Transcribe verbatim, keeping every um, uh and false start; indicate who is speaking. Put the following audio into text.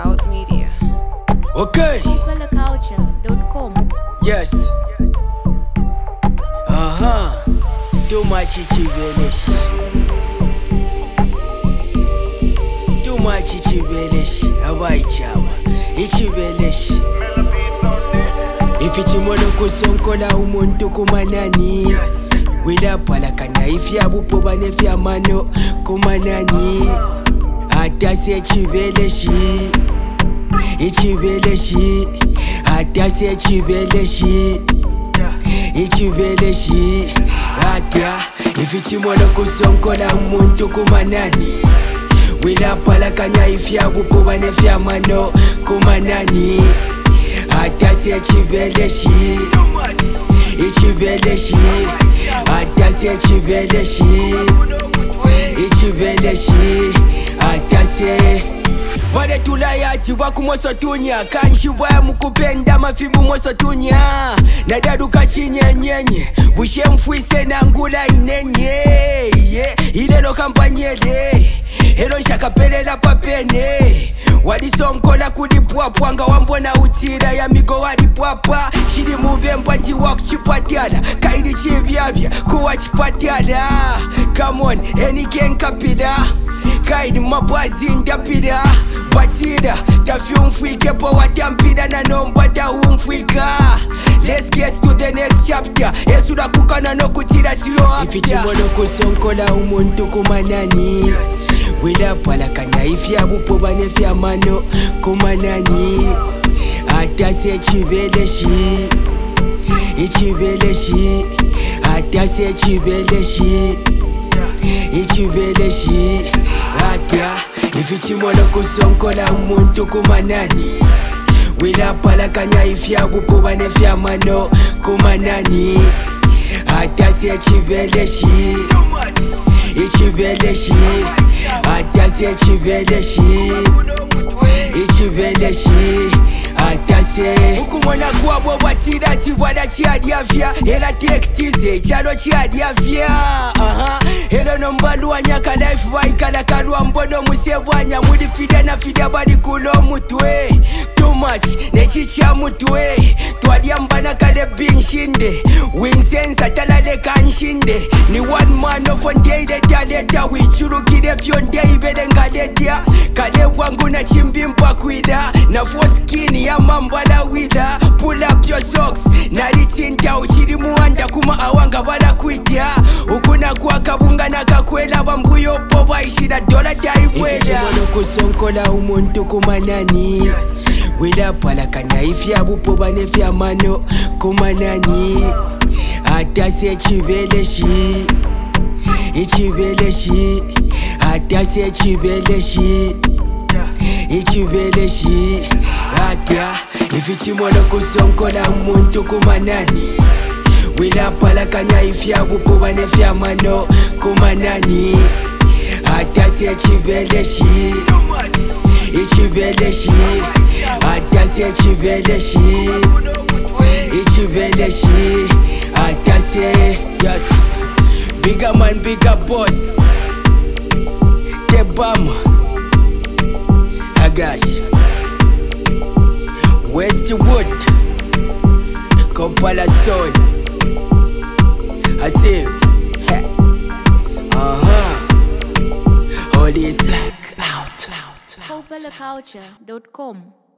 Speaker 1: Scout Media.
Speaker 2: Okay.
Speaker 3: People Culture dot com.
Speaker 2: Yes. Uh-huh. Too much ichibelesh. Too much ichibelesh. Abaichaba. Ichibelesh. Ifichimono kusonkola umuntu kumanani. Wila palakanya ifya bupoba nefya mano kumanani. Atase ichibeleshi. Ichibeleshi. Atase ichibeleshi. Ichibeleshi. Ata ifichimono kusonkola umuntu kumanani. Wila palakanya ifya bupoba nefya mano kumanani. Atase ichibeleshi. Ichibeleshi. Atase ichibeleshi. Ichibeleshi. Atase Bade tulayati waku moso tunya. Kanshibwa mukupenda mafibu moso tunya. Nadaruka chinye nyenye. Bushe mfuise na ngula inenye. Yeah. Ilelo kampanyele. Helo nshakapelela papene. Wadisonkola kulipwapwa nga wambona utira ya migo wadipwapa. Shidi mubemba ndi wakuchipatyala. Kaidi chivyavya kuwa chipatyala. Come on, eni kenkapida. Kaidi mabazi ndapida. Batida, tafi umfwike po watampida na nomba da umfwika. Let's get to the next chapter. Esura kukana no kutira tiyo after. Ifichimono kusonkola umuntu kumanani. Wila palakanya ifya bupoba nefya mano kumanani. Atase ichibeleshi. Ichibeleshi. Atase ichibeleshi. Ichibeleshi. Ata ifichimono kusonkola umuntu kumanani. Wila palakanya ifya bupoba nefya mano kumanani. Atase ichibeleshi. Ichibeleshi. Atase ichibeleshi. Ichibeleshi. Atase ukumona kuwabo batira tibwada chiadiafya. Hela textize chalo chiadiafya. Aha. Helo nombalu wanyaka life waikala karuwa mbono musebwanya. Mudi fide na fide badi kulo mutwe. Too much nechicha mutwe. Twadia mbana kale binshinde. Winsensa talale kanshinde. Ni one man of one day de taleta. Wichuru kide fyonde ibede ngadetia. Kale wangu na chimbimpa kwida. Na foskini ya mambala wida. Pull up your socks. Naritinta uchiri muanda kuma awanga bala kwidya. Ukuna kwa kabunga na kakwela bambuyo poba ishida dola daibweda. Ifichimono kusonkola umuntu kumanani. Wila palakanya ifya bupoba nefya mano kumanani. Atase ichibeleshi. Ichibeleshi. Atase ichibeleshi. Ichibeleshi. Ata ifichimono kusonkola umuntu kumanani. Wila palakanya ifya bupoba nefya mano kumanani. Atase ichibeleshi. Ichibeleshi. Atase ichibeleshi. Ichibeleshi. Atase. Yes. Bigger man, bigger boss. Tebama. Agash. Westwood. Kampala son. I see. Uh-huh. All this black out.
Speaker 3: People Culture dot com.